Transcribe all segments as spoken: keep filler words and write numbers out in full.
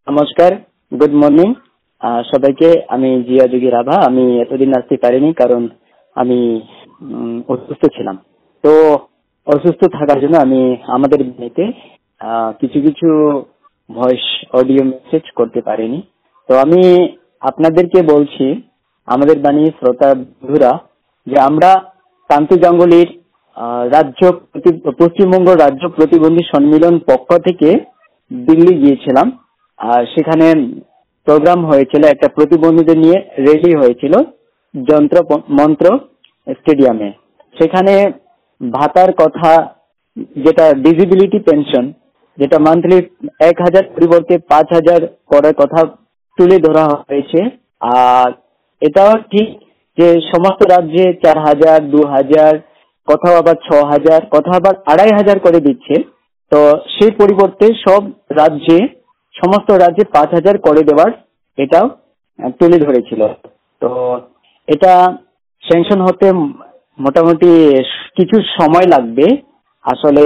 নমস্কার, good morning সবাইকে। আমি জিয়া যোগী রাভা। আমি এতদিন আসতে পারিনি কারণ আমি উম, অসুস্থ ছিলাম। তো অসুস্থ থাকার জন্য আমি আমাদের বাড়িতে আহ, কিছু কিছু ভয়েস অডিও মেসেজ করতে পারিনি। তো আমি আপনাদেরকে বলছি, আমাদের বাণী শ্রোতা বন্ধুরা, যে আমরা শান্তি গাঙ্গুলির আহ, রাজ্য প্রতি- পশ্চিমবঙ্গ রাজ্য প্রতিবন্ধী সম্মিলন পক্ষ থেকে দিল্লি গিয়েছিলাম। আর সেখানে প্রোগ্রাম হয়েছিল, একটা প্রতিবন্ধীদের নিয়ে রেলি হয়েছিল যন্ত্র প- মন্ত্র স্টেডিয়ামে। সেখানে ভাতার কথা, যেটা ডিসেবিলিটি পেনশন, যেটা মান্থলি এক হাজার পরিবর্তে পাঁচ হাজার করার কথা তুলে ধরা হয়েছে। আর এটাও ঠিক যে সমস্ত রাজ্যে চার হাজার, দু হাজার, কোথাও আবার ছ হাজার, কোথাও আবার আড়াই হাজার করে দিচ্ছে। তো সেই পরিবর্তে সব রাজ্যে, সমস্ত রাজ্যে পাঁচ হাজার করে দেওয়ার এটাও আহ, তুলে ধরেছিল। তো এটা স্যাংশন হতে মোটামুটি কিছু সময় লাগবে। আসলে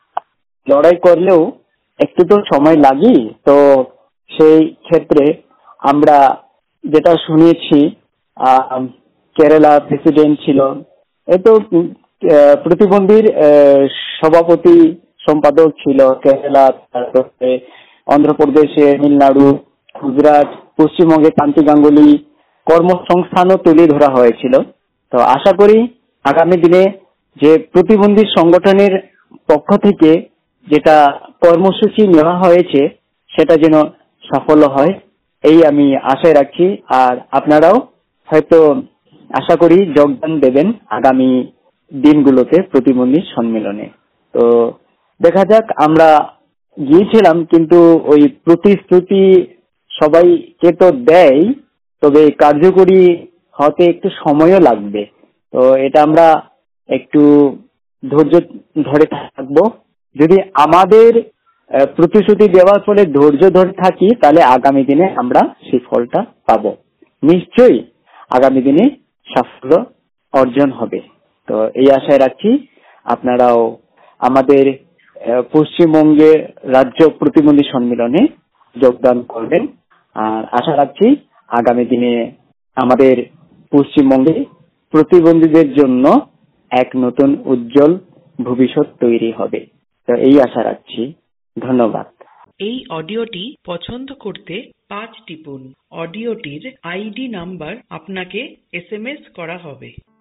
লড়াই করলেও একটু তো সময় লাগেই। তো সেই ক্ষেত্রে আমরা যেটা শুনেছি, আহ, কেরালা প্রেসিডেন্ট ছিল, এই তো উম, আহ, প্রতিবন্ধীর আহ, সভাপতি সম্পাদক ছিল কেরালা, তারপরে অন্ধ্রপ্রদেশে তামিলনাড়ু, গুজরাট, পশ্চিমবঙ্গে কান্তি গাঙ্গুলি কর্মসংস্থানও তুলে ধরা হয়েছিল। তো আশা করি আগামী দিনে যে প্রতিবন্ধী সংগঠনের পক্ষ থেকে যেটা কর্মসূচি নেওয়া হয়েছে সেটা যেন সাফল্য হয়, এই আমি আশায় রাখছি। আর আপনারাও হয়তো আশা করি যোগদান দেবেন আগামী দিনগুলোতে প্রতিবন্ধী সম্মেলনে। তো দেখা যাক। আমরা গিয়েছিলাম, কিন্তু ওই প্রতিশ্রুতি সবাইকে তো দেয়, তবে কার্যকরী হতে একটু সময়ও লাগবে। তো এটা আমরা একটু ধৈর্য ধরে থাকবো। যদি আমাদের আহ, প্রতিশ্রুতি দেওয়ার ফলে ধৈর্য ধরে থাকি, তাহলে আগামী দিনে আমরা সেই ফলটা পাবো। নিশ্চয়ই আগামী দিনে সাফল্য অর্জন হবে। তো এই আশায় রাখছি আপনারাও আমাদের আহ, পশ্চিমবঙ্গে রাজ্য প্রতিবন্ধী সম্মেলনে যোগদান করবেন। আর আশা রাখছি আগামী দিনে আমাদের পশ্চিমবঙ্গে প্রতিবন্ধীদের জন্য এক নতুন উজ্জ্বল ভবিষ্যৎ তৈরি হবে। তো এই আশা রাখছি। ধন্যবাদ। এই অডিওটি পছন্দ করতে পাঁচ টিপুন। অডিওটির আইডি নাম্বার আপনাকে এসএমএস করা হবে।